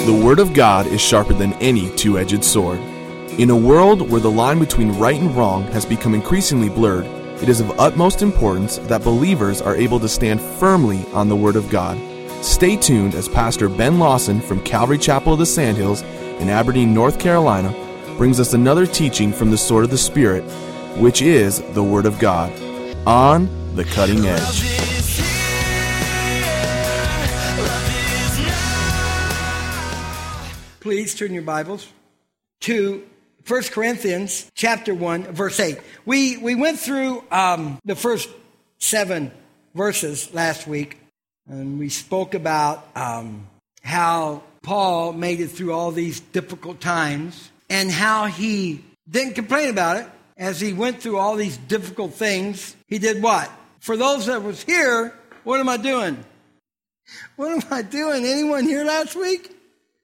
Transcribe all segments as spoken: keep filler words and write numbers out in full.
The Word of God is sharper than any two-edged sword. In a world where the line between right and wrong has become increasingly blurred, it is of utmost importance that believers are able to stand firmly on the Word of God. Stay tuned as Pastor Ben Lawson from Calvary Chapel of the Sandhills in Aberdeen, North Carolina, brings us another teaching from the sword of the Spirit, which is the Word of God, on the cutting edge. Please turn your Bibles to First Corinthians chapter one, verse eight. We we went through um, the first seven verses last week, and we spoke about um, how Paul made it through all these difficult times and how he didn't complain about it. As he went through all these difficult things, he did what? For those that was here, what am I doing? What am I doing? Anyone here last week?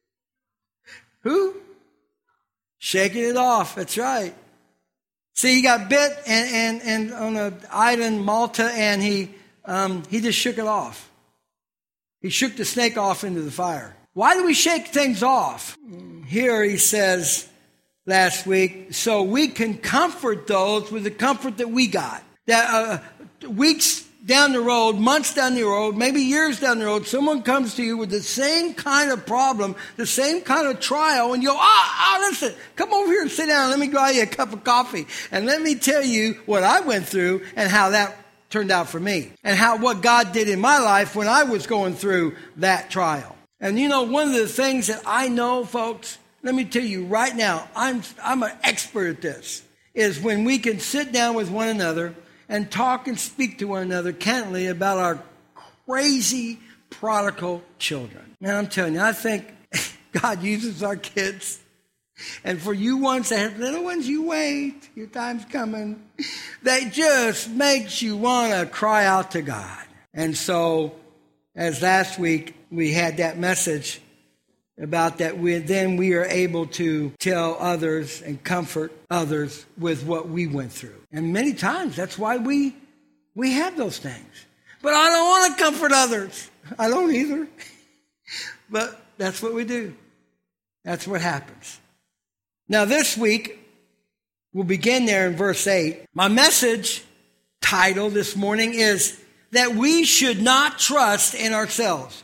Who? Shaking it off. That's right. See, he got bit and, and, and on an island, Malta, and he um, he just shook it off. He shook the snake off into the fire. Why do we shake things off? Here he says last week, so we can comfort those with the comfort that we got. That uh, weeks down the road, months down the road, maybe years down the road, someone comes to you with the same kind of problem, the same kind of trial, and you go, ah, oh, listen, come over here and sit down. Let me buy you a cup of coffee. And let me tell you what I went through and how that turned out for me. And how what God did in my life when I was going through that trial. And you know, one of the things that I know, folks, let me tell you right now, I'm, I'm an expert at this, is when we can sit down with one another and talk and speak to one another candidly about our crazy prodigal children. Now, I'm telling you, I think God uses our kids. And for you ones that have little ones, you wait. Your time's coming. That just makes you want to cry out to God. And so, as last week, we had that message about that we then we are able to tell others and comfort others with what we went through. And many times that's why we we have those things. But I don't want to comfort others. I don't either. But that's what we do. That's what happens. Now this week, we'll begin there in verse eight. My message title this morning is that we should not trust in ourselves.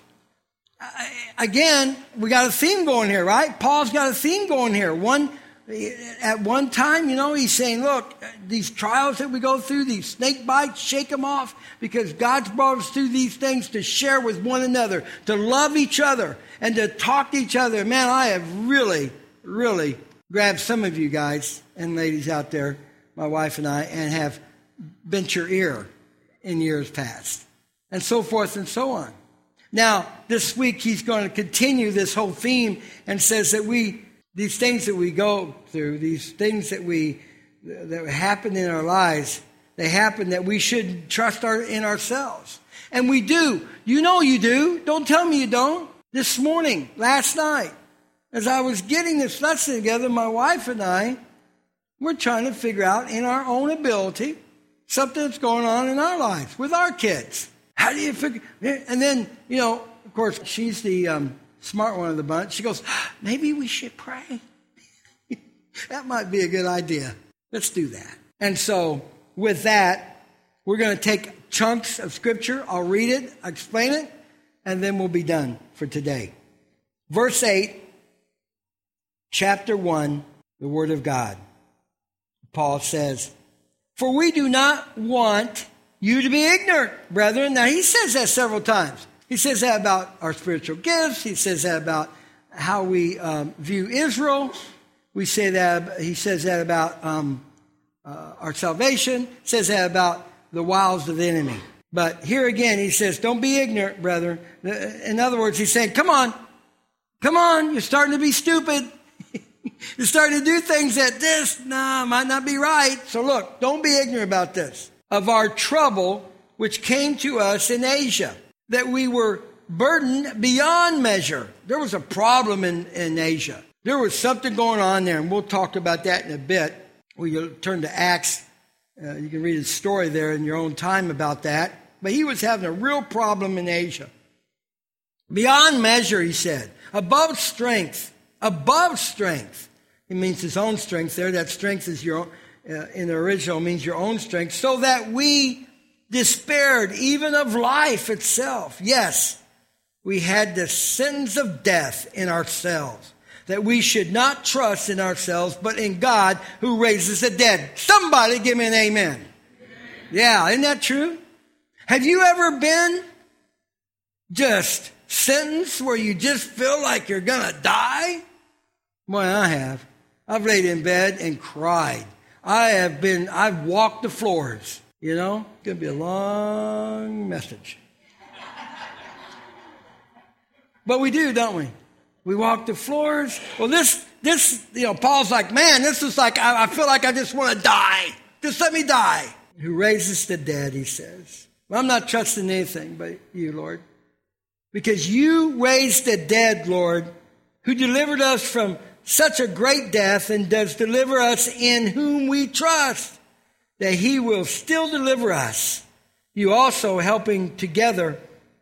Again, we got a theme going here, right? Paul's got a theme going here. One, at one time, you know, he's saying, look, these trials that we go through, these snake bites, shake them off because God's brought us through these things to share with one another, to love each other, and to talk to each other. Man, I have really, really grabbed some of you guys and ladies out there, my wife and I, and have bent your ear in years past, and so forth and so on. Now, this week, he's going to continue this whole theme and says that we, these things that we go through, these things that we, that happen in our lives, they happen that we shouldn't trust our, in ourselves. And we do. You know you do. Don't tell me you don't. This morning, last night, as I was getting this lesson together, my wife and I, we're trying to figure out in our own ability something that's going on in our lives with our kids. How do you figure? And then, you know, of course, she's the um, smart one of the bunch. She goes, maybe we should pray. That might be a good idea. Let's do that. And so with that, we're going to take chunks of Scripture. I'll read it, I'll explain it, and then we'll be done for today. Verse eight, chapter one, the Word of God. Paul says, for we do not want you to be ignorant, brethren. Now, he says that several times. He says that about our spiritual gifts. He says that about how we um, view Israel. We say that. He says that about um, uh, our salvation. He says that about the wiles of the enemy. But here again, he says, don't be ignorant, brethren. In other words, he's saying, come on. Come on. You're starting to be stupid. You're starting to do things that this, nah, might not be right. So look, don't be ignorant about this. Of our trouble, which came to us in Asia, that we were burdened beyond measure. There was a problem in, in Asia. There was something going on there, and we'll talk about that in a bit. We turn to Acts. Uh, you can read his story there in your own time about that. But he was having a real problem in Asia. Beyond measure, he said. above strength, above strength. It means his own strength there. That strength is your, uh, in the original means your own strength. So that we despaired even of life itself. Yes, we had the sentence of death in ourselves, that we should not trust in ourselves, but in God who raises the dead. Somebody give me an amen. Amen. Yeah, isn't that true? Have you ever been just sentenced where you just feel like you're going to die? Boy, I have. I've laid in bed and cried. I have been, I've walked the floors. You know, it's going to be a long message. But we do, don't we? We walk the floors. Well, this, this, you know, Paul's like, man, this is like, I, I feel like I just want to die. Just let me die. Who raises the dead, he says. Well, I'm not trusting anything but you, Lord. Because you raised the dead, Lord, who delivered us from such a great death and does deliver us, in whom we trust, that he will still deliver us. You also helping together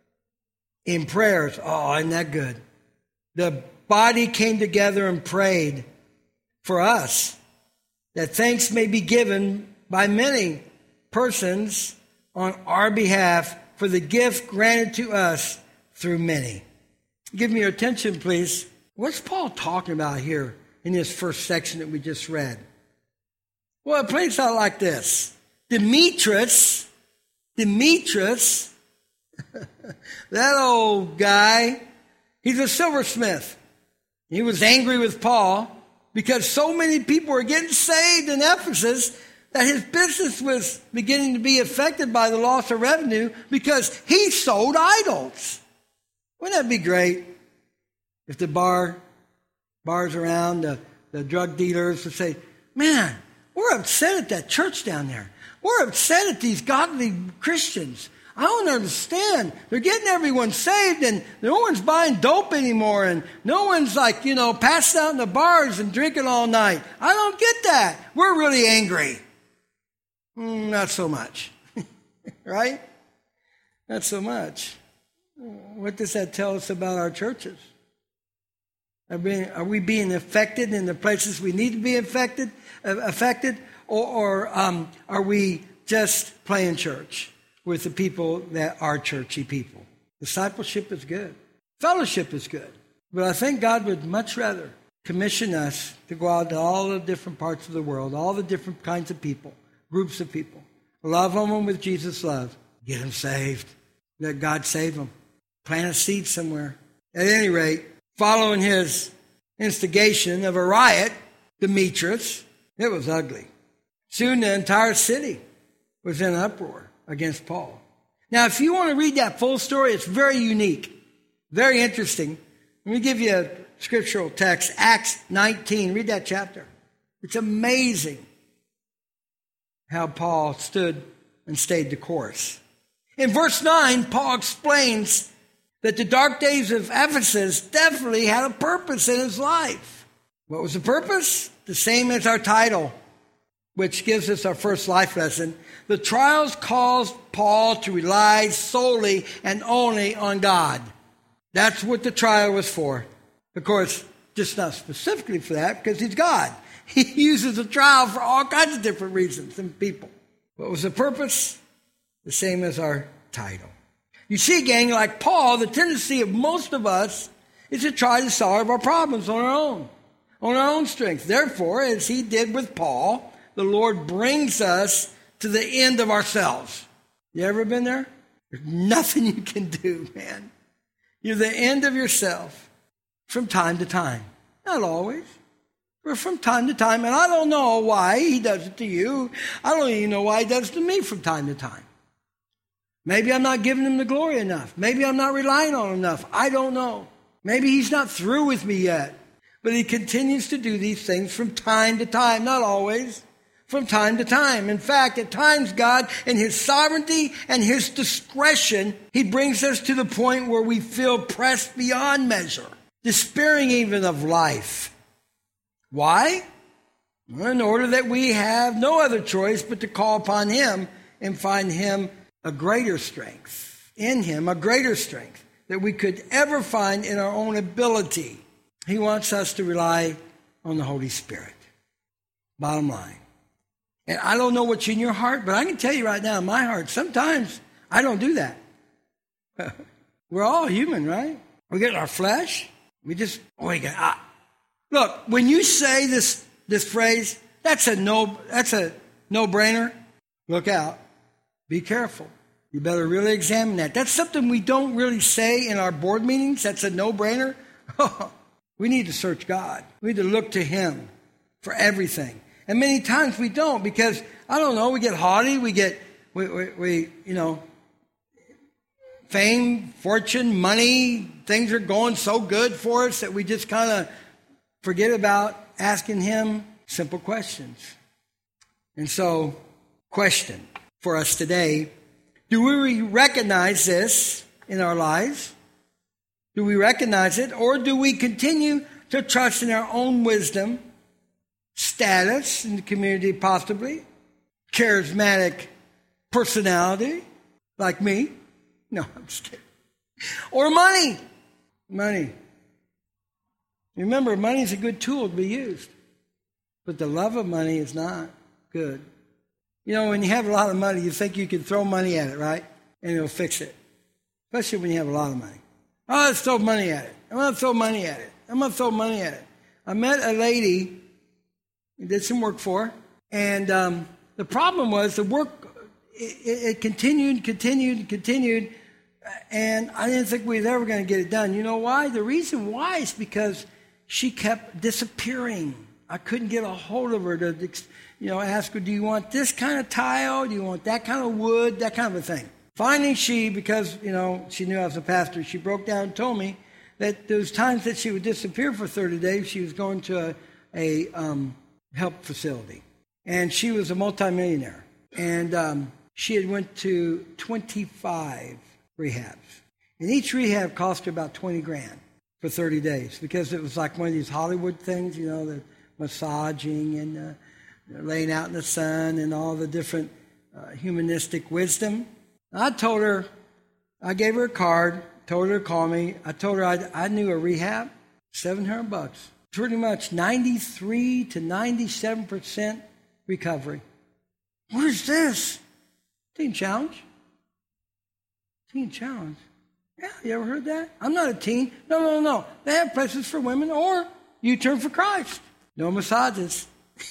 in prayers. Oh, isn't that good? The body came together and prayed for us, that thanks may be given by many persons on our behalf for the gift granted to us through many. Give me your attention, please. What's Paul talking about here in this first section that we just read? Well, it plays out like this. Demetrius, Demetrius, that old guy, he's a silversmith. He was angry with Paul because so many people were getting saved in Ephesus that his business was beginning to be affected by the loss of revenue because he sold idols. Wouldn't that be great if the bar, bars around, the, the drug dealers would say, man, we're upset at that church down there. We're upset at these godly Christians. I don't understand. They're getting everyone saved and no one's buying dope anymore and no one's like, you know, passed out in the bars and drinking all night. I don't get that. We're really angry. Mm, not so much. Right? Not so much. What does that tell us about our churches? Are we, are we being affected in the places we need to be affected, uh, affected or, or um, are we just playing church with the people that are churchy people? Discipleship is good. Fellowship is good. But I think God would much rather commission us to go out to all the different parts of the world, all the different kinds of people, groups of people. Love them with Jesus' love. Get them saved. Let God save them. Plant a seed somewhere. At any rate, following his instigation of a riot, Demetrius, it was ugly. Soon the entire city was in uproar against Paul. Now, if you want to read that full story, it's very unique, very interesting. Let me give you a scriptural text, Acts nineteen. Read that chapter. It's amazing how Paul stood and stayed the course. In verse nine, Paul explains that the dark days of Ephesus definitely had a purpose in his life. What was the purpose? The same as our title, which gives us our first life lesson. The trials caused Paul to rely solely and only on God. That's what the trial was for. Of course, just not specifically for that, because he's God. He uses the trial for all kinds of different reasons and people. What was the purpose? The same as our title. You see, gang, like Paul, the tendency of most of us is to try to solve our problems on our own, on our own strength. Therefore, as he did with Paul, the Lord brings us to the end of ourselves. You ever been there? There's nothing you can do, man. You're the end of yourself from time to time. Not always, but from time to time. And I don't know why he does it to you. I don't even know why he does it to me from time to time. Maybe I'm not giving him the glory enough. Maybe I'm not relying on him enough. I don't know. Maybe he's not through with me yet. But he continues to do these things from time to time. Not always. From time to time. In fact, at times God, in his sovereignty and his discretion, he brings us to the point where we feel pressed beyond measure, despairing even of life. Why? Well, in order that we have no other choice but to call upon him and find him a greater strength. In him, a greater strength. that we could ever find in our own ability. He wants us to rely on the Holy Spirit. Bottom line. And I don't know what's in your heart, but I can tell you right now, in my heart, sometimes I don't do that. We're all human, right? We get our flesh. We just, oh, we got, ah. Look, when you say this this phrase, that's a no, that's a no-brainer. Look out. Be careful. You better really examine that. That's something we don't really say in our board meetings. That's a no-brainer. We need to search God. We need to look to Him for everything. And many times we don't because, I don't know, we get haughty, we get, we, we, we you know, fame, fortune, money, things are going so good for us that we just kind of forget about asking Him simple questions. And so, question for us today, do we recognize this in our lives? Do we recognize it? Or do we continue to trust in our own wisdom, status in the community possibly, charismatic personality like me? No, I'm just kidding. Or money. Money. Remember, money is a good tool to be used. But the love of money is not good. You know, when you have a lot of money, you think you can throw money at it, right? And it'll fix it. Especially when you have a lot of money. Oh, let's throw money at it. I'm going to throw money at it. I'm going to throw money at it. I met a lady I did some work for her. And um, the problem was the work, it, it continued, continued, continued. And I didn't think we were ever going to get it done. You know why? The reason why is because she kept disappearing. I couldn't get a hold of her to, you know, ask her, do you want this kind of tile? Do you want that kind of wood? That kind of a thing. Finally, she, because, you know, she knew I was a pastor, she broke down and told me that those times that she would disappear for thirty days, she was going to a, a um, help facility. And she was a multimillionaire. And um, she had went to twenty-five rehabs. And each rehab cost her about twenty grand for thirty days because it was like one of these Hollywood things, you know, the massaging and uh, laying out in the sun and all the different uh, humanistic wisdom. I told her, I gave her a card, told her to call me. I told her I, I knew a rehab, seven hundred bucks. Pretty much ninety-three to ninety-seven percent recovery. What is this? Teen Challenge. Teen Challenge. Yeah, you ever heard that? I'm not a teen. No, no, no. They have places for women or you turn for Christ. No massages.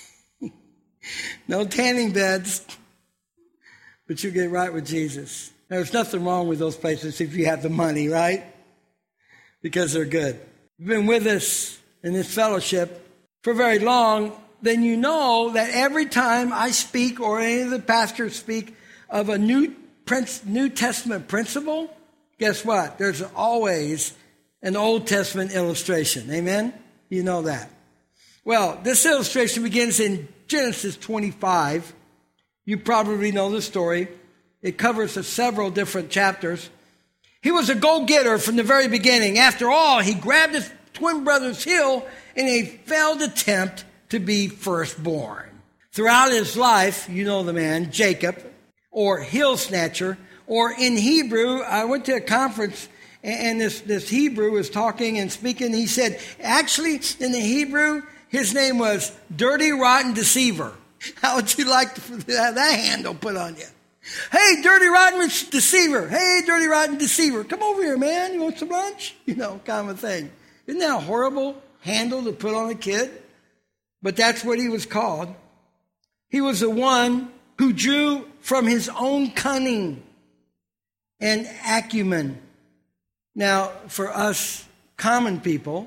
No tanning beds. But you get right with Jesus. There's nothing wrong with those places if you have the money, right? Because they're good. You've been with us in this fellowship for very long, then you know that every time I speak or any of the pastors speak of a new New Testament principle, guess what? There's always an Old Testament illustration. Amen? You know that. Well, this illustration begins in Genesis twenty-five. You probably know the story. It covers several different chapters. He was a go-getter from the very beginning. After all, he grabbed his twin brother's heel in a failed attempt to be firstborn. Throughout his life, you know the man, Jacob, or heel snatcher, or in Hebrew, I went to a conference and this, this Hebrew was talking and speaking. He said, actually, in the Hebrew, his name was Dirty Rotten Deceiver. How would you like to have that handle put on you? Hey, Dirty Rotten Deceiver. Hey, Dirty Rotten Deceiver. Come over here, man. You want some lunch? You know, kind of a thing. Isn't that a horrible handle to put on a kid? But that's what he was called. He was the one who drew from his own cunning and acumen. Now, for us common people,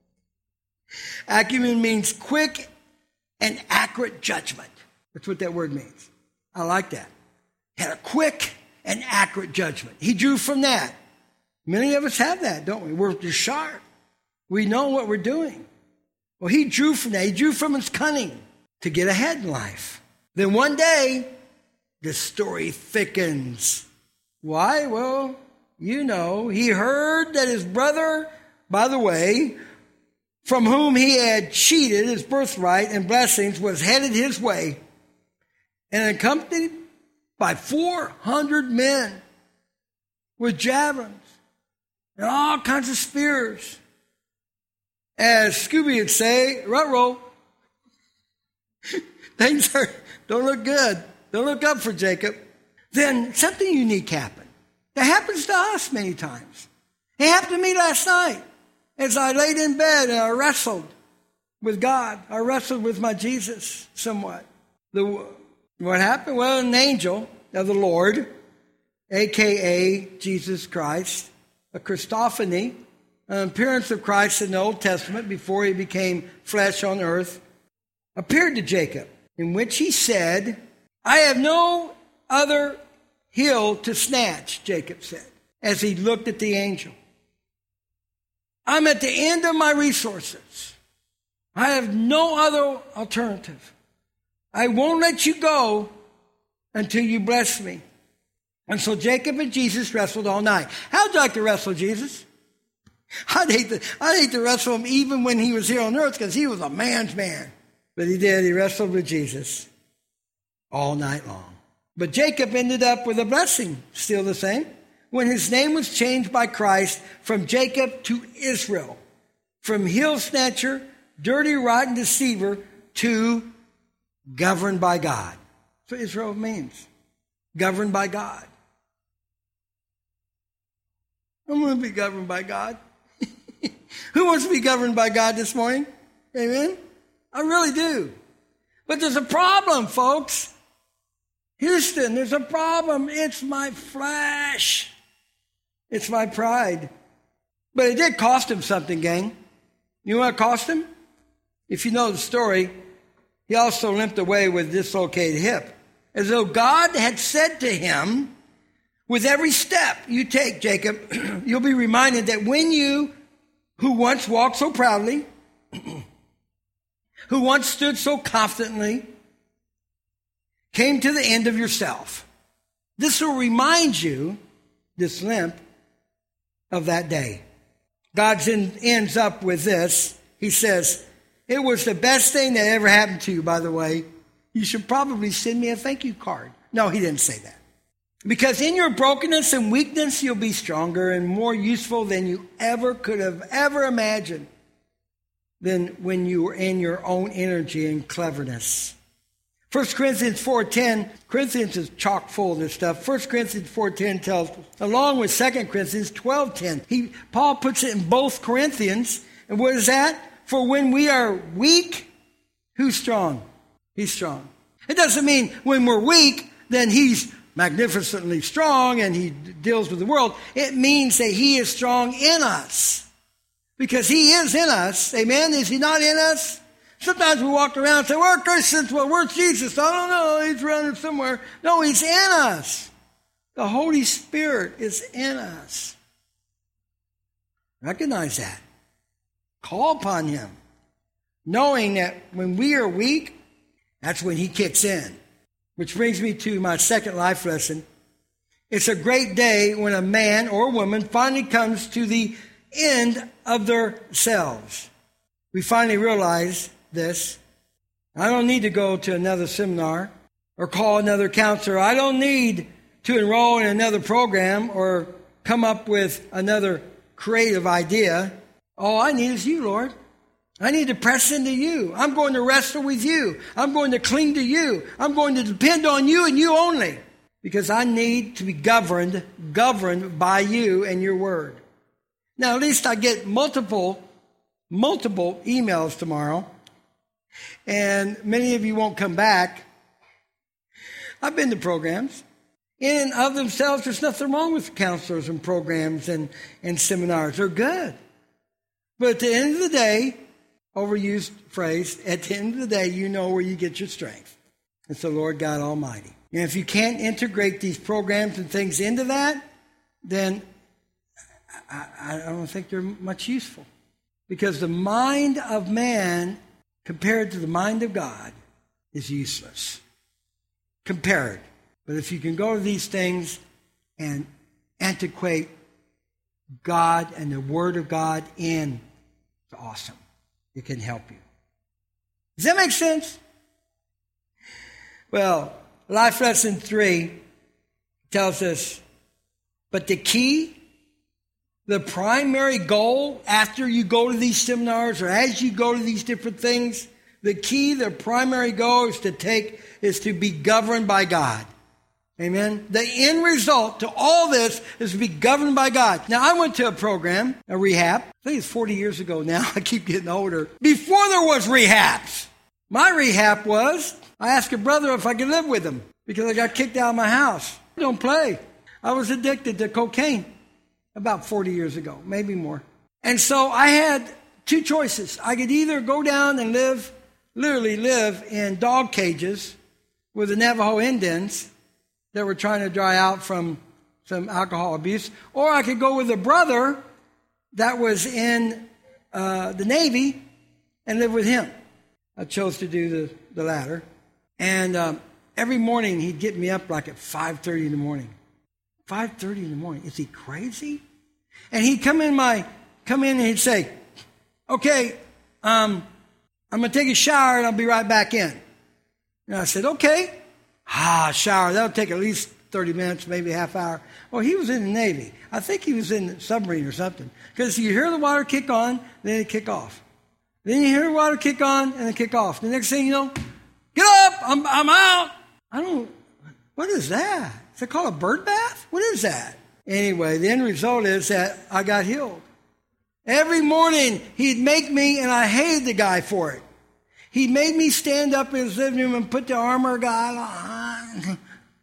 acumen means quick and accurate judgment. That's what that word means. I like that. Had a quick and accurate judgment. He drew from that. Many of us have that, don't we? We're just sharp. We know what we're doing. Well, he drew from that. He drew from his cunning to get ahead in life. Then one day, the story thickens. Why? Well, you know, he heard that his brother, by the way, from whom he had cheated his birthright and blessings, was headed his way and accompanied by four hundred men with javelins and all kinds of spears. As Scooby would say, ruh-roh. Things are, don't look good. Don't look up for Jacob. Then something unique happened. That happens to us many times. It happened to me last night as I laid in bed and I wrestled with God. I wrestled with my Jesus somewhat. The, what happened? Well, an angel of the Lord, a k a. Jesus Christ, a Christophany, an appearance of Christ in the Old Testament before he became flesh on earth, appeared to Jacob, in which he said, I have no other hill to snatch, Jacob said, as he looked at the angel. I'm at the end of my resources. I have no other alternative. I won't let you go until you bless me. And so Jacob and Jesus wrestled all night. How'd you like to wrestle Jesus? I'd hate to, I'd hate to wrestle him even when he was here on earth because he was a man's man. But he did. He wrestled with Jesus all night long. But Jacob ended up with a blessing, still the same, when his name was changed by Christ from Jacob to Israel, from hill snatcher, dirty, rotten deceiver, to governed by God. That's what Israel means. Governed by God. I'm going to be governed by God. Who wants to be governed by God this morning? Amen? I really do. But there's a problem, folks. Houston, there's a problem. It's my flesh. It's my pride. But it did cost him something, gang. You know what it cost him? If you know the story, he also limped away with a dislocated hip. As though God had said to him, with every step you take, Jacob, you'll be reminded that when you, who once walked so proudly, who once stood so confidently, came to the end of yourself. This will remind you, this limp, of that day. God ends up with this. He says, it was the best thing that ever happened to you, by the way. You should probably send me a thank you card. No, he didn't say that. Because in your brokenness and weakness, you'll be stronger and more useful than you ever could have ever imagined than when you were in your own energy and cleverness. First Corinthians four ten, Corinthians is chock full of this stuff. First Corinthians four ten tells, along with Second Corinthians twelve ten, he, Paul puts it in both Corinthians. And what is that? For when we are weak, who's strong? He's strong. It doesn't mean when we're weak, then he's magnificently strong and he deals with the world. It means that he is strong in us. Because he is in us. Amen? Is he not in us? Sometimes we walk around and say, we're Christians. Well, where's Jesus? I don't know. He's around somewhere. No, he's in us. The Holy Spirit is in us. Recognize that. Call upon him. Knowing that when we are weak, that's when he kicks in. Which brings me to my second life lesson. It's a great day when a man or woman finally comes to the end of themselves. We finally realize this. I don't need to go to another seminar or call another counselor. I don't need to enroll in another program or come up with another creative idea. All I need is you, Lord. I need to press into you. I'm going to wrestle with you. I'm going to cling to you. I'm going to depend on you and you only. Because I need to be governed, governed by you and your word. Now, at least I get multiple, multiple emails tomorrow. And many of you won't come back. I've been to programs. In and of themselves, there's nothing wrong with counselors and programs and, and seminars. They're good. But at the end of the day, overused phrase, at the end of the day, you know where you get your strength. It's the Lord God Almighty. And if you can't integrate these programs and things into that, then I, I don't think they're much useful. Because the mind of man compared to the mind of God is useless. Compared. But if you can go to these things and antiquate God and the Word of God in, it's awesome. It can help you. Does that make sense? Well, life lesson three tells us, but the key, the primary goal after you go to these seminars or as you go to these different things, the key, the primary goal is to take, is to be governed by God. Amen. The end result to all this is to be governed by God. Now, I went to a program, a rehab. I think it's forty years ago now. I keep getting older. Before there was rehabs, my rehab was, I asked a brother if I could live with him because I got kicked out of my house. Don't play. I was addicted to cocaine about forty years ago, maybe more. And so I had two choices. I could either go down and live, literally live in dog cages with the Navajo Indians that were trying to dry out from some alcohol abuse, or I could go with a brother that was in uh, the Navy and live with him. I chose to do the, the latter. And um, every morning he'd get me up like at five thirty in the morning. five thirty in the morning. Is he crazy? And he'd come in my, come in and he'd say, okay, um, I'm going to take a shower and I'll be right back in. And I said, okay. Ah, shower, that'll take at least thirty minutes, maybe a half hour. Well, he was in the Navy. I think he was in the submarine or something. Because you hear the water kick on, then it kick off. Then you hear the water kick on, and then kick off. The next thing you know, get up, I'm, I'm out. I don't, what is that? Is it called a bird bath? What is that? Anyway, the end result is that I got healed. Every morning, he'd make me, and I hated the guy for it. He made me stand up in his living room and put the armor guy on.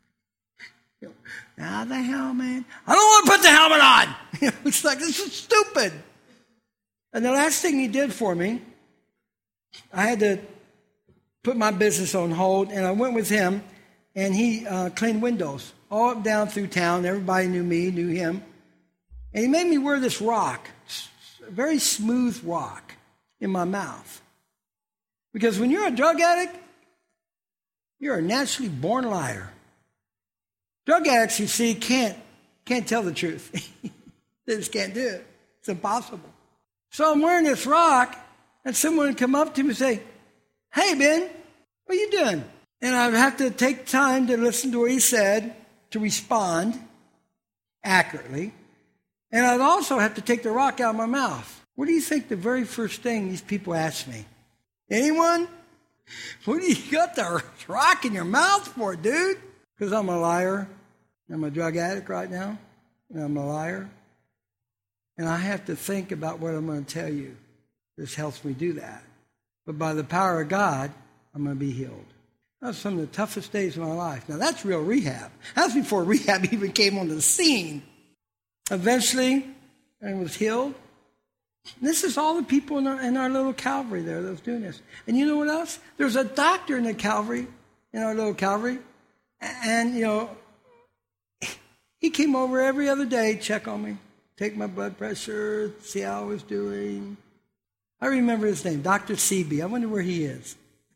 Now the helmet. I don't want to put the helmet on. It's like, this is stupid. And the last thing he did for me, I had to put my business on hold, and I went with him, and he uh, cleaned windows all up down through town. Everybody knew me, knew him. And he made me wear this rock, a very smooth rock, in my mouth. Because when you're a drug addict, you're a naturally born liar. Drug addicts, you see, can't, can't tell the truth. They just can't do it. It's impossible. So I'm wearing this rock, and someone would come up to me and say, hey, Ben, what are you doing? And I would have to take time to listen to what he said, to respond accurately. And I'd also have to take the rock out of my mouth. What do you think the very first thing these people asked me? Anyone? What do you got the rock in your mouth for, dude? Because I'm a liar. I'm a drug addict right now. And I'm a liar. And I have to think about what I'm going to tell you. This helps me do that. But by the power of God, I'm going to be healed. That was some of the toughest days of my life. Now, that's real rehab. That's before rehab even came on the scene. Eventually, I was healed. This is all the people in our, in our little Calvary there that was doing this. And you know what else? There's a doctor in the Calvary, in our little Calvary. And, you know, he came over every other day, check on me, take my blood pressure, see how I was doing. I remember his name, Doctor Seaby. I wonder where he is.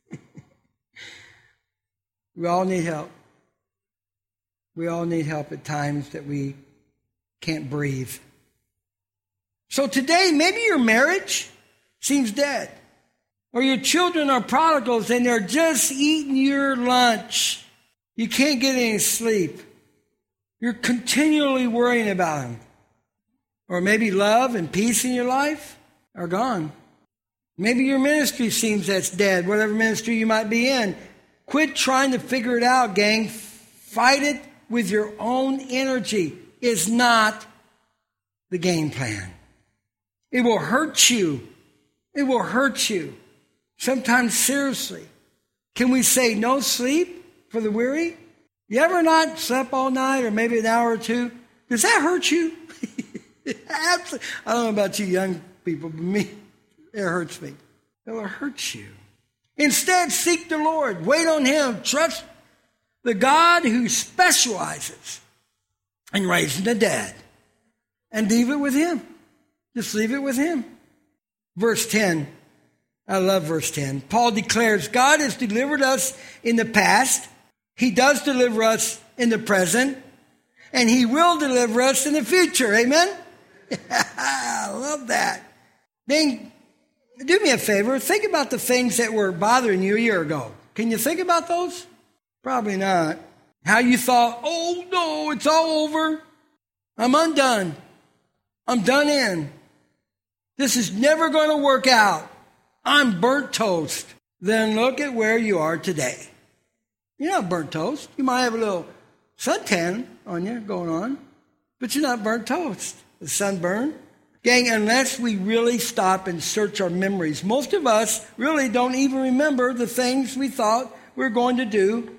We all need help. We all need help at times that we can't breathe. So today, maybe your marriage seems dead. Or your children are prodigals and they're just eating your lunch. You can't get any sleep. You're continually worrying about them. Or maybe love and peace in your life are gone. Maybe your ministry seems that's dead, whatever ministry you might be in. Quit trying to figure it out, gang. Fight it with your own energy. It's not the game plan. It will hurt you. It will hurt you. Sometimes seriously. Can we say no sleep for the weary? You ever not slept all night or maybe an hour or two? Does that hurt you? Absolutely. I don't know about you young people, but me, it hurts me. It will hurt you. Instead, seek the Lord. Wait on Him. Trust the God who specializes in raising the dead. And leave it with Him. Just leave it with Him. Verse ten. I love verse ten. Paul declares, God has delivered us in the past. He does deliver us in the present. And He will deliver us in the future. Amen? I love that. Then, do me a favor. Think about the things that were bothering you a year ago. Can you think about those? Probably not. How you thought, oh no, it's all over. I'm undone. I'm done in. This is never going to work out. I'm burnt toast. Then look at where you are today. You're not burnt toast. You might have a little suntan on you going on, but you're not burnt toast. The sunburn. Gang, unless we really stop and search our memories, most of us really don't even remember the things we thought we were going to do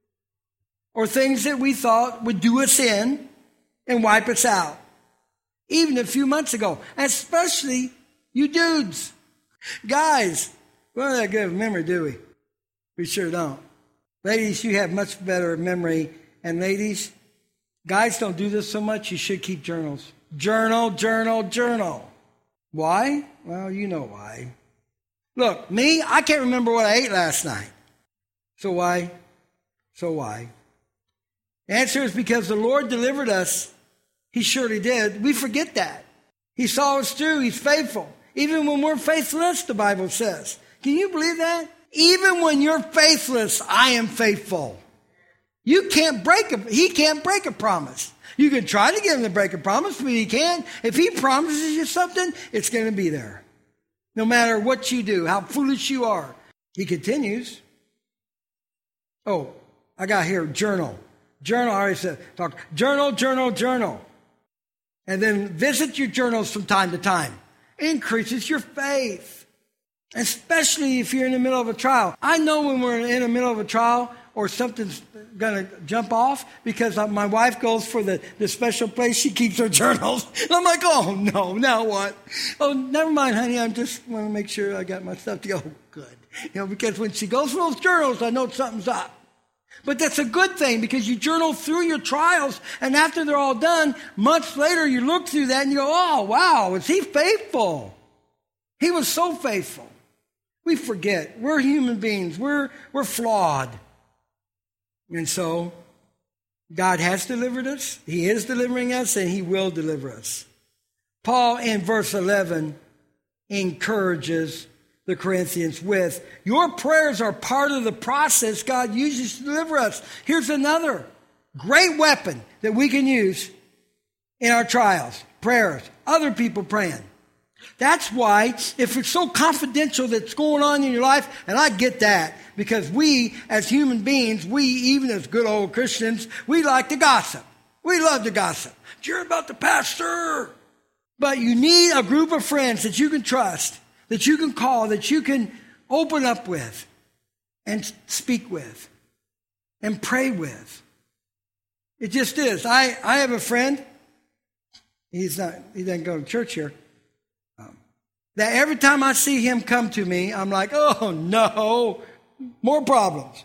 or things that we thought would do us in and wipe us out. Even a few months ago, especially you dudes. Guys, we don't have that good of a memory, do we? We sure don't. Ladies, you have much better memory. And ladies, guys don't do this so much. You should keep journals. Journal, journal, journal. Why? Well, you know why. Look, me, I can't remember what I ate last night. So why? So why? The answer is because the Lord delivered us. He surely did. We forget that. He saw us through. He's faithful. Even when we're faithless, the Bible says. Can you believe that? Even when you're faithless, I am faithful. You can't break a, he can't break a promise. You can try to get him to break a promise, but he can't. If he promises you something, it's going to be there. No matter what you do, how foolish you are. He continues. Oh, I got here, journal. Journal, I already said, talk. Journal, journal, journal. And then visit your journals from time to time. Increases your faith. Especially if you're in the middle of a trial. I know when we're in the middle of a trial or something's going to jump off because my wife goes for the, the special place. She keeps her journals. And I'm like, oh, no, now what? Oh, never mind, honey. I just want to make sure I got my stuff to go. Oh, good. You know, because when she goes for those journals, I know something's up. But that's a good thing because you journal through your trials, and after they're all done, months later, you look through that and you go, oh, wow, was he faithful? He was so faithful. We forget. We're human beings. We're, we're flawed. And so, God has delivered us. He is delivering us, and he will deliver us. Paul, in verse eleven, encourages the Corinthians with, your prayers are part of the process God uses to deliver us. Here's another great weapon that we can use in our trials. Prayers. Other people praying. That's why, if it's so confidential that's going on in your life, and I get that, because we, as human beings, we, even as good old Christians, we like to gossip. We love to gossip. Did you hear about the pastor? But you need a group of friends that you can trust, that you can call, that you can open up with, and speak with, and pray with. It just is. I, I have a friend, he's not, he doesn't go to church here, that every time I see him come to me, I'm like, oh no, more problems.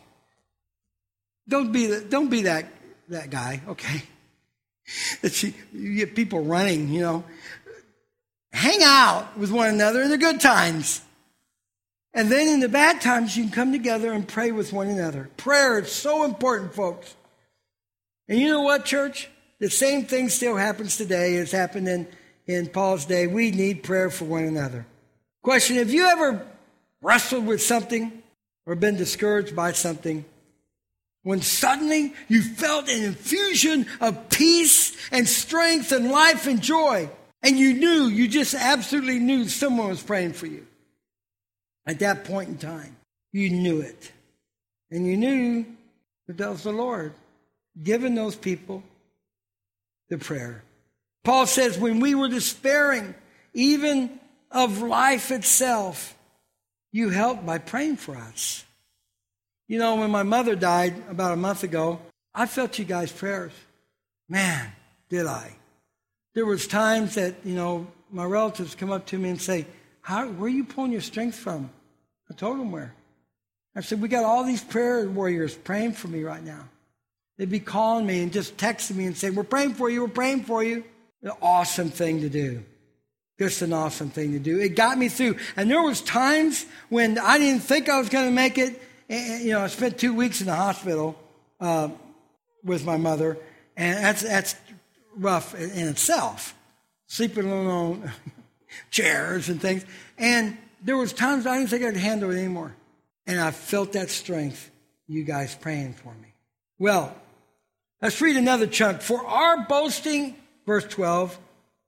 Don't be the, don't be that that guy, okay? That you, you get people running, you know. Hang out with one another in the good times. And then in the bad times, you can come together and pray with one another. Prayer is so important, folks. And you know what, church? The same thing still happens today as happened in In Paul's day. We need prayer for one another. Question, have you ever wrestled with something or been discouraged by something when suddenly you felt an infusion of peace and strength and life and joy, and you knew, you just absolutely knew someone was praying for you? At that point in time, you knew it. And you knew that that was the Lord giving those people the prayer. Paul says, when we were despairing, even of life itself, you helped by praying for us. You know, when my mother died about a month ago, I felt you guys' prayers. Man, did I. There was times that, you know, my relatives come up to me and say, How, where are you pulling your strength from? I told them where. I said, we got all these prayer warriors praying for me right now. They'd be calling me and just texting me and saying, we're praying for you, we're praying for you. An awesome thing to do. Just an awesome thing to do. It got me through. And there was times when I didn't think I was going to make it. And, you know, I spent two weeks in the hospital uh, with my mother. And that's that's rough in, in itself. Sleeping on chairs and things. And there was times I didn't think I could handle it anymore. And I felt that strength, you guys praying for me. Well, let's read another chunk. For our boasting, verse twelve,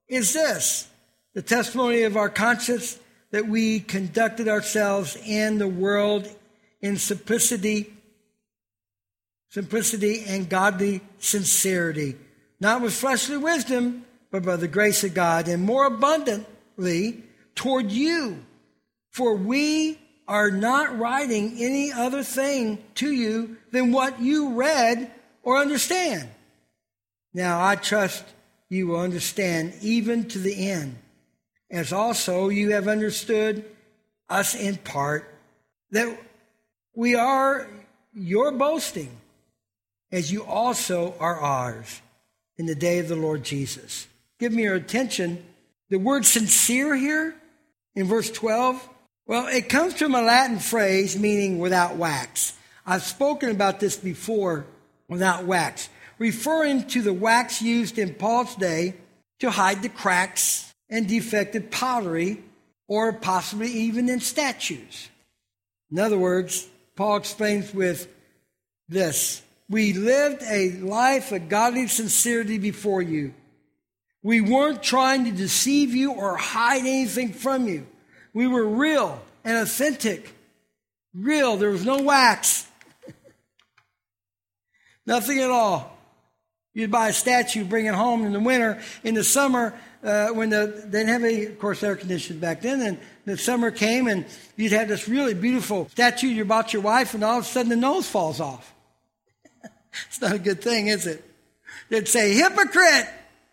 is this, the testimony of our conscience that we conducted ourselves in the world in simplicity, simplicity and godly sincerity, not with fleshly wisdom, but by the grace of God, and more abundantly toward you. For we are not writing any other thing to you than what you read or understand. Now I trust you will understand even to the end, as also you have understood us in part, that we are your boasting, as you also are ours in the day of the Lord Jesus. Give me your attention. The word sincere here in verse twelve, well, it comes from a Latin phrase meaning without wax. I've spoken about this before, without wax, referring to the wax used in Paul's day to hide the cracks and defective pottery, or possibly even in statues. In other words, Paul explains with this: we lived a life of godly sincerity before you. We weren't trying to deceive you or hide anything from you. We were real and authentic. Real. There was no wax. Nothing at all. You'd buy a statue, bring it home in the winter. In the summer, uh, when the, they didn't have any, of course, air conditioning back then, and the summer came and you'd have this really beautiful statue you bought your wife, and all of a sudden the nose falls off. It's not a good thing, is it? They'd say, hypocrite!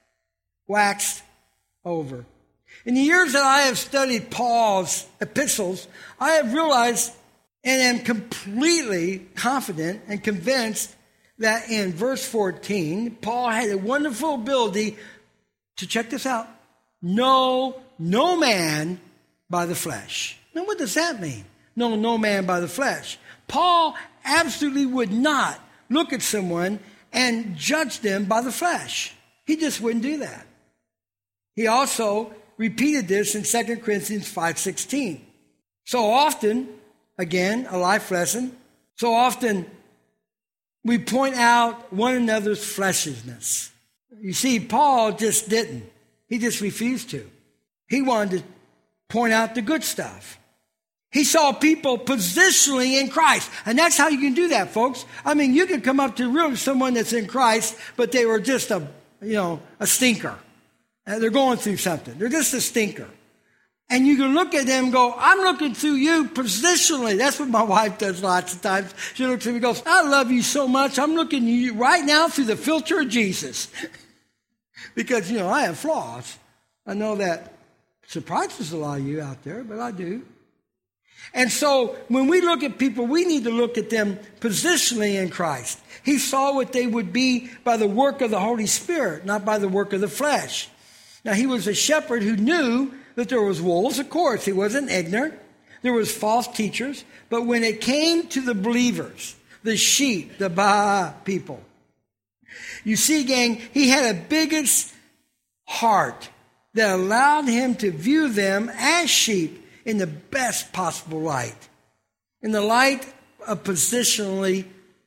Waxed over. In the years that I have studied Paul's epistles, I have realized and am completely confident and convinced that in verse fourteen, Paul had a wonderful ability to, check this out, know no man by the flesh. Now, what does that mean? Know no man by the flesh. Paul absolutely would not look at someone and judge them by the flesh. He just wouldn't do that. He also repeated this in Second Corinthians five sixteen. So often, again, a life lesson, so often we point out one another's fleshiness. You see, Paul just didn't. He just refused to. He wanted to point out the good stuff. He saw people positionally in Christ. And that's how you can do that, folks. I mean, you can come up to really someone that's in Christ, but they were just a, you know, a stinker. Uh, they're going through something. They're just a stinker. And you can look at them and go, I'm looking through you positionally. That's what my wife does lots of times. She looks at me and goes, I love you so much. I'm looking at you right now through the filter of Jesus. Because, you know, I have flaws. I know that surprises a lot of you out there, but I do. And so when we look at people, we need to look at them positionally in Christ. He saw what they would be by the work of the Holy Spirit, not by the work of the flesh. Now, he was a shepherd who knew that there was wolves. Of course, he wasn't ignorant. There was false teachers. But when it came to the believers, the sheep, the Ba'a people, you see, gang, he had a biggest heart that allowed him to view them as sheep in the best possible light, in the light of positionally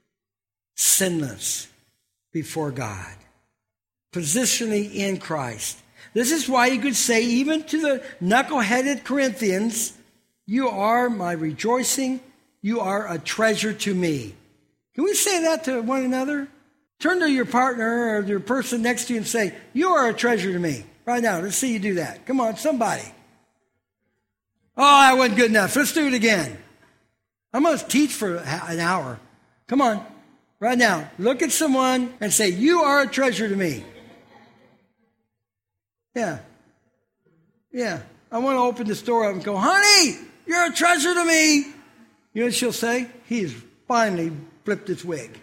sinless before God, positionally in Christ. This is why you could say, even to the knuckle-headed Corinthians, you are my rejoicing, you are a treasure to me. Can we say that to one another? Turn to your partner or your person next to you and say, you are a treasure to me. Right now, let's see you do that. Come on, somebody. Oh, that wasn't good enough. Let's do it again. I'm going to teach for an hour. Come on, right now. Look at someone and say, you are a treasure to me. Yeah. Yeah. I want to open the store up and go, honey, you're a treasure to me. You know what she'll say? He's finally flipped his wig.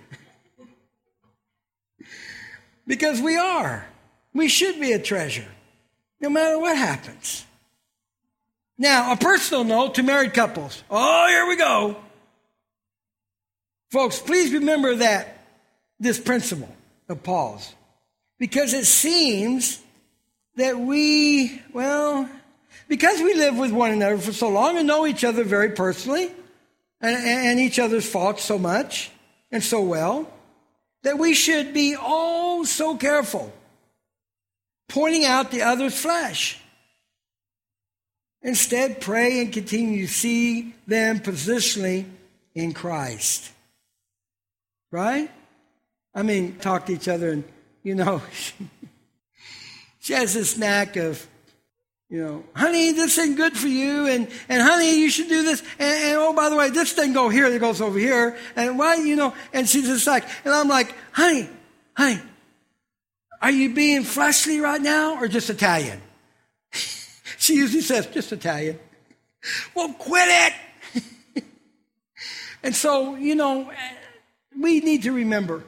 Because we are. We should be a treasure, no matter what happens. Now, a personal note to married couples. Oh, here we go. Folks, please remember that, this principle of Paul's. Because it seems that we, well, because we live with one another for so long and know each other very personally and, and each other's faults so much and so well, that we should be oh so careful pointing out the other's flesh. Instead, pray and continue to see them positionally in Christ. Right? I mean, talk to each other and, you know, she has this knack of, you know, honey, this isn't good for you, and, and honey, you should do this, and, and oh, by the way, this doesn't go here, it goes over here, and why, you know, and she's just like, and I'm like, honey, honey, are you being fleshly right now, or just Italian? She usually says, just Italian. Well, quit it! And so, you know, we need to remember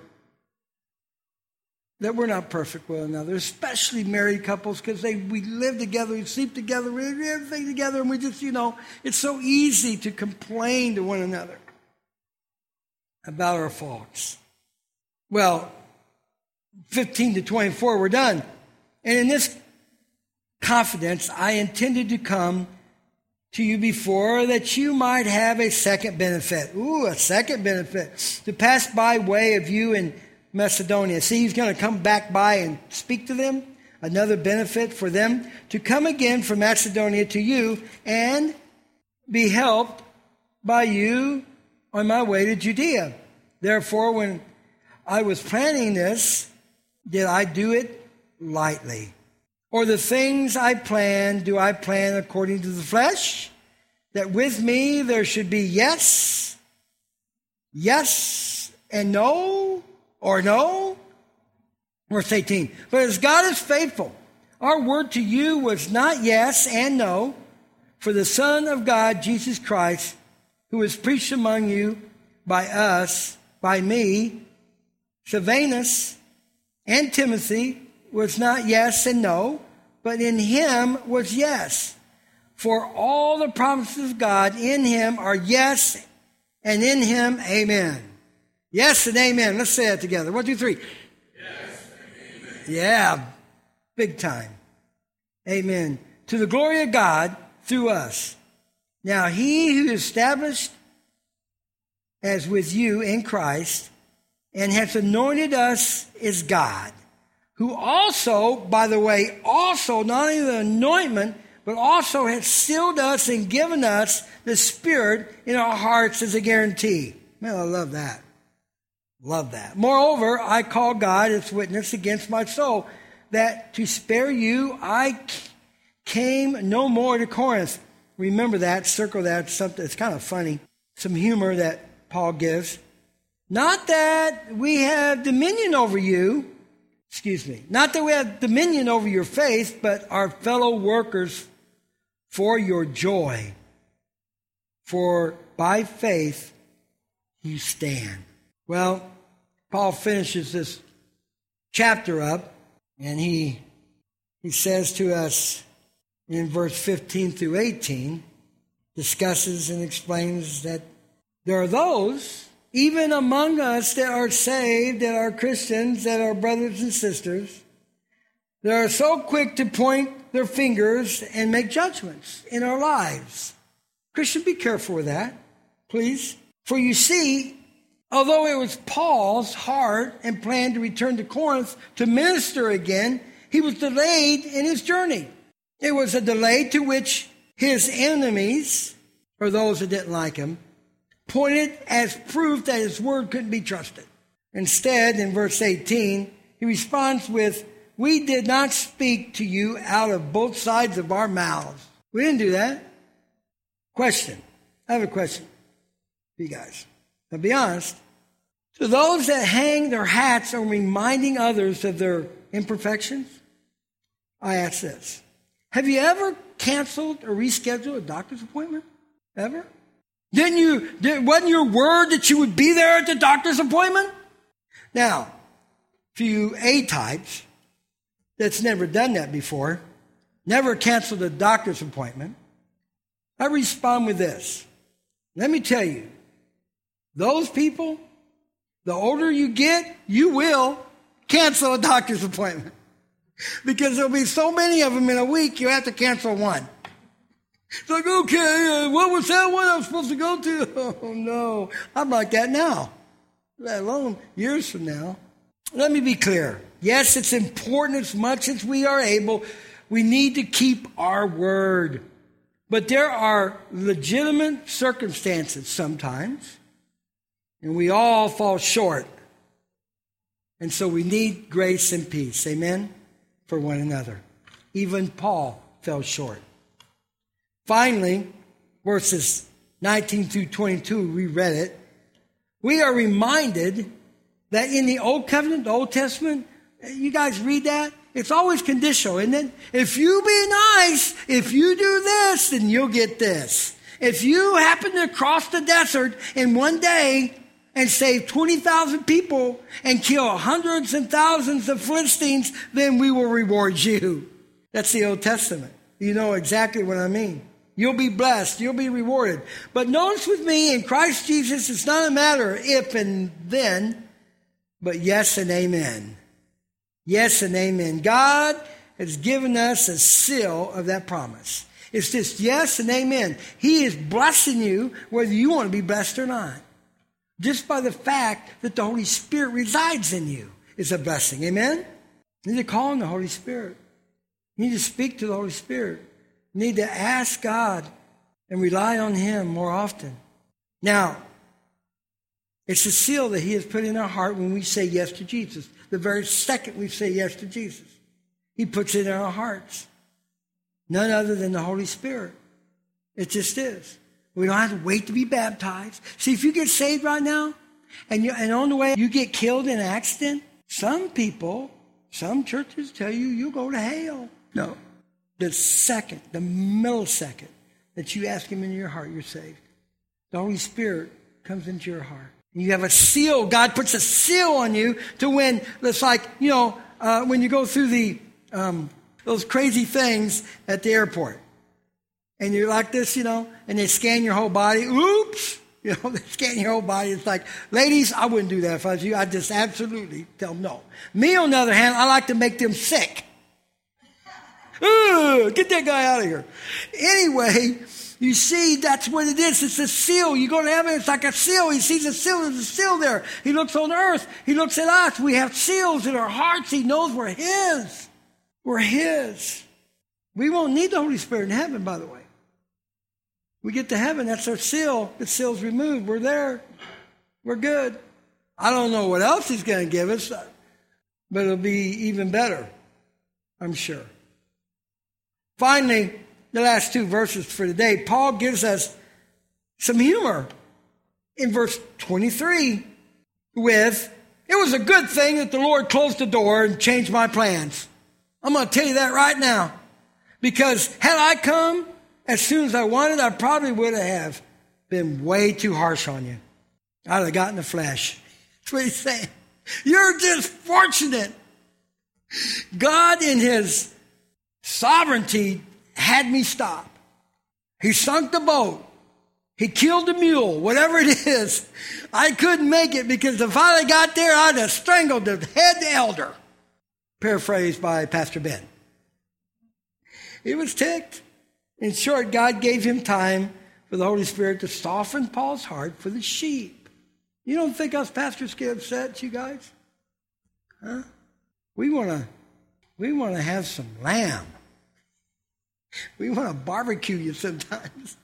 that we're not perfect with one another, especially married couples, because they we live together, we sleep together, we do everything together, and we just, you know, it's so easy to complain to one another about our faults. Well, fifteen to twenty-four, we're done. And in this confidence, I intended to come to you before that you might have a second benefit. Ooh, a second benefit. To pass by way of you in Macedonia. See, he's going to come back by and speak to them. Another benefit for them to come again from Macedonia to you and be helped by you on my way to Judea. Therefore, when I was planning this, did I do it lightly? Or the things I plan, do I plan according to the flesh? That with me there should be yes, yes, and no, or no? Verse eighteen. But as God is faithful, our word to you was not yes and no, for the Son of God, Jesus Christ, who was preached among you by us, by me, Silvanus, and Timothy, was not yes and no, but in him was yes. For all the promises of God in him are yes, and in him amen. Yes and amen. Let's say that together. One, two, three. Yes and amen. Yeah, big time. Amen. To the glory of God through us. Now he who established as with you in Christ and has anointed us is God, who also, by the way, also, not only the anointment, but also has sealed us and given us the Spirit in our hearts as a guarantee. Man, I love that. Love that. Moreover, I call God as witness against my soul that to spare you I came no more to Corinth. Remember that, circle that, something, it's kind of funny. Some humor that Paul gives. Not that we have dominion over you, excuse me, not that we have dominion over your faith, but our fellow workers for your joy. For by faith you stand. Well, Paul finishes this chapter up, and he he says to us in verse fifteen through eighteen, discusses and explains that there are those, even among us, that are saved, that are Christians, that are brothers and sisters, that are so quick to point their fingers and make judgments in our lives. Christian, be careful with that, please. For you see, although it was Paul's heart and plan to return to Corinth to minister again, he was delayed in his journey. It was a delay to which his enemies, or those that didn't like him, pointed as proof that his word couldn't be trusted. Instead, in verse eighteen, he responds with, we did not speak to you out of both sides of our mouths. We didn't do that. Question. I have a question for you guys. Now be honest. To those that hang their hats on reminding others of their imperfections, I ask this. Have you ever canceled or rescheduled a doctor's appointment? Ever? Didn't you, did, wasn't your word that you would be there at the doctor's appointment? Now, for you A-types that's never done that before, never canceled a doctor's appointment, I respond with this. Let me tell you, those people, the older you get, you will cancel a doctor's appointment. Because there'll be so many of them in a week, you have to cancel one. It's like, okay, uh, what was that one I was supposed to go to? Oh, no. I'm like that now, let alone years from now. Let me be clear. Yes, it's important as much as we are able. We need to keep our word. But there are legitimate circumstances sometimes, and we all fall short. And so we need grace and peace, amen, for one another. Even Paul fell short. Finally, verses nineteen through twenty-two, we read it. We are reminded that in the Old Covenant, the Old Testament, you guys read that? It's always conditional, isn't it? If you be nice, if you do this, then you'll get this. If you happen to cross the desert in one day and save twenty thousand people and kill hundreds and thousands of Philistines, then we will reward you. That's the Old Testament. You know exactly what I mean. You'll be blessed. You'll be rewarded. But notice with me, in Christ Jesus, it's not a matter of if and then, but yes and amen. Yes and amen. God has given us a seal of that promise. It's just yes and amen. He is blessing you whether you want to be blessed or not. Just by the fact that the Holy Spirit resides in you is a blessing. Amen? You need to call on the Holy Spirit. You need to speak to the Holy Spirit. You need to ask God and rely on Him more often. Now, it's a seal that He has put in our heart when we say yes to Jesus. The very second we say yes to Jesus, He puts it in our hearts. None other than the Holy Spirit. It just is. We don't have to wait to be baptized. See, if you get saved right now, and, you, and on the way you get killed in an accident, some people, some churches tell you you'll go to hell. No. The second, the millisecond that you ask Him into your heart, you're saved. The Holy Spirit comes into your heart. You have a seal. God puts a seal on you to when it's like, you know, uh, when you go through the um, those crazy things at the airport. And you're like this, you know, and they scan your whole body. Oops! You know, they scan your whole body. It's like, ladies, I wouldn't do that if I was you. I'd just absolutely tell them no. Me, on the other hand, I like to make them sick. Ooh, get that guy out of here. Anyway, you see, that's what it is. It's a seal. You go to heaven, it's like a seal. He sees a seal. There's a seal there. He looks on earth. He looks at us. We have seals in our hearts. He knows we're His. We're His. We won't need the Holy Spirit in heaven, by the way. We get to heaven, that's our seal. The seal's removed. We're there. We're good. I don't know what else He's going to give us, but it'll be even better, I'm sure. Finally, the last two verses for today, Paul gives us some humor in verse twenty-three with, it was a good thing that the Lord closed the door and changed my plans. I'm going to tell you that right now. Because had I come as soon as I wanted, I probably would have been way too harsh on you. I'd have gotten the flesh. That's what he's saying. You're just fortunate. God in His sovereignty had me stop. He sunk the boat. He killed the mule, whatever it is. I couldn't make it because if I had got there, I'd have strangled the head elder. Paraphrased by Pastor Ben. He was ticked. In short, God gave him time for the Holy Spirit to soften Paul's heart for the sheep. You don't think us pastors get upset, you guys? Huh? We want to we want to have some lamb. We want to barbecue you sometimes.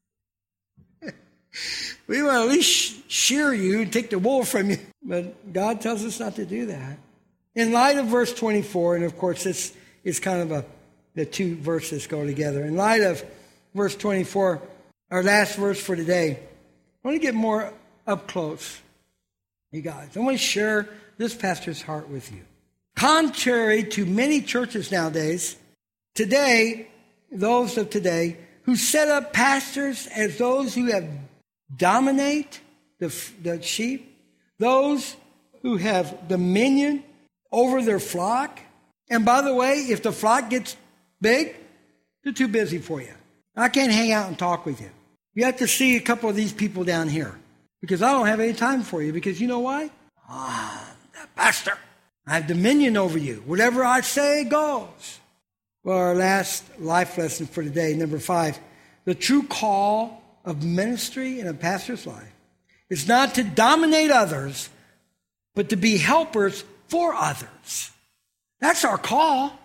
We want to at least shear you and take the wool from you. But God tells us not to do that. In light of verse twenty-four, and of course this is kind of a, the two verses go together. In light of verse twenty-four, our last verse for today, I want to get more up close, you guys. I want to share this pastor's heart with you. Contrary to many churches nowadays, today, those of today, who set up pastors as those who have dominate the, the sheep, those who have dominion over their flock. And by the way, if the flock gets big, they're too busy for you. I can't hang out and talk with you. You have to see a couple of these people down here because I don't have any time for you because you know why? Ah, the pastor. I have dominion over you. Whatever I say goes. Well, our last life lesson for today, number five, the true call of ministry in a pastor's life is not to dominate others, but to be helpers for others. That's our call.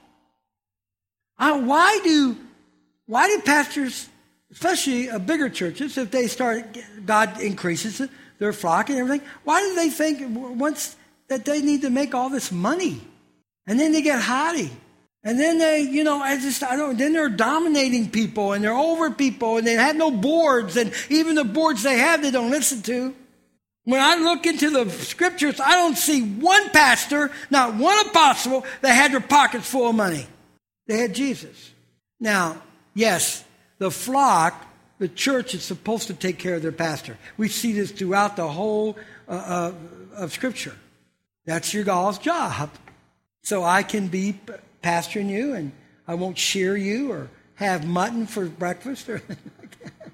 Uh, why do why do pastors, especially uh, bigger churches, if they start, God increases their flock and everything, why do they think once that they need to make all this money? And then they get haughty. And then they, you know, I just, I don't, then they're dominating people and they're over people and they have no boards, and even the boards they have, they don't listen to. When I look into the scriptures, I don't see one pastor, not one apostle that had their pockets full of money. They had Jesus. Now, yes, the flock, the church is supposed to take care of their pastor. We see this throughout the whole uh, uh, of Scripture. That's your God's job. So I can be pastoring you, and I won't shear you or have mutton for breakfast or anything like that.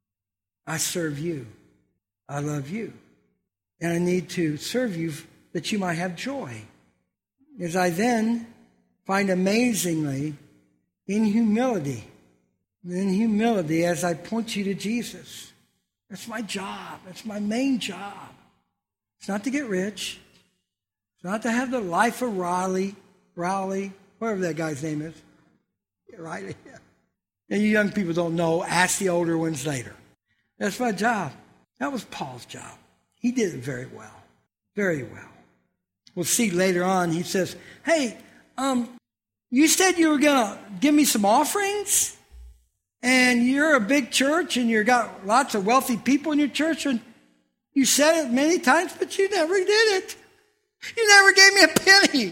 I serve you. I love you. And I need to serve you that you might have joy. As I then find amazingly in humility, in humility as I point you to Jesus. That's my job. That's my main job. It's not to get rich. It's not to have the life of Raleigh, Raleigh, whatever that guy's name is. Right? And you young people don't know. Ask the older ones later. That's my job. That was Paul's job. He did it very well. Very well. We'll see later on. He says, hey, um, you said you were going to give me some offerings? And you're a big church and you've got lots of wealthy people in your church, and you said it many times, but you never did it. You never gave me a penny.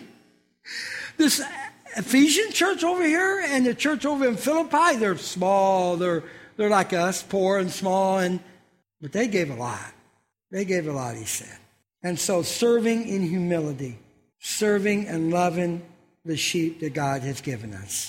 This Ephesian church over here and the church over in Philippi, they're small. They're they're like us, poor and small, and but they gave a lot. They gave a lot, he said. And so serving in humility, serving and loving the sheep that God has given us.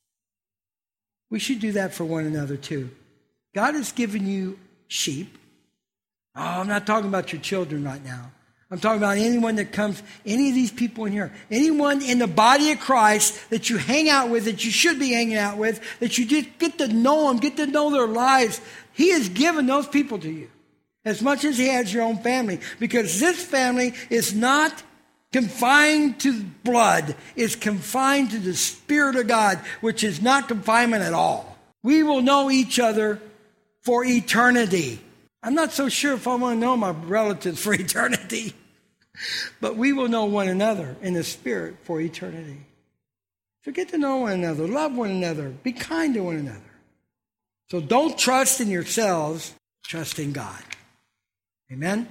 We should do that for one another too. God has given you sheep. Oh, I'm not talking about your children right now. I'm talking about anyone that comes, any of these people in here, anyone in the body of Christ that you hang out with, that you should be hanging out with, that you just get to know them, get to know their lives. He has given those people to you as much as he has your own family, because this family is not confined to blood, is confined to the Spirit of God, which is not confinement at all. We will know each other for eternity. I'm not so sure if I want to know my relatives for eternity, but we will know one another in the Spirit for eternity. So get to know one another, love one another, be kind to one another. So don't trust in yourselves, trust in God. Amen?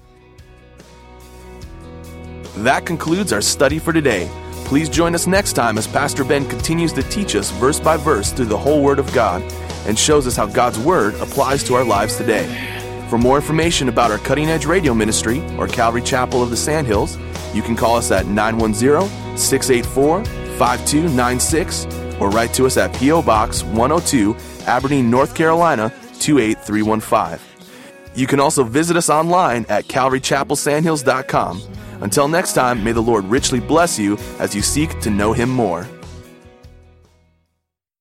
That concludes our study for today. Please join us next time as Pastor Ben continues to teach us verse by verse through the whole Word of God and shows us how God's Word applies to our lives today. For more information about our Cutting Edge Radio Ministry or Calvary Chapel of the Sandhills, you can call us at nine one zero, six eight four, five two nine six or write to us at P O Box one oh two, Aberdeen, North Carolina two eight three one five. You can also visit us online at calvary chapel sandhills dot com. Until next time, may the Lord richly bless you as you seek to know Him more.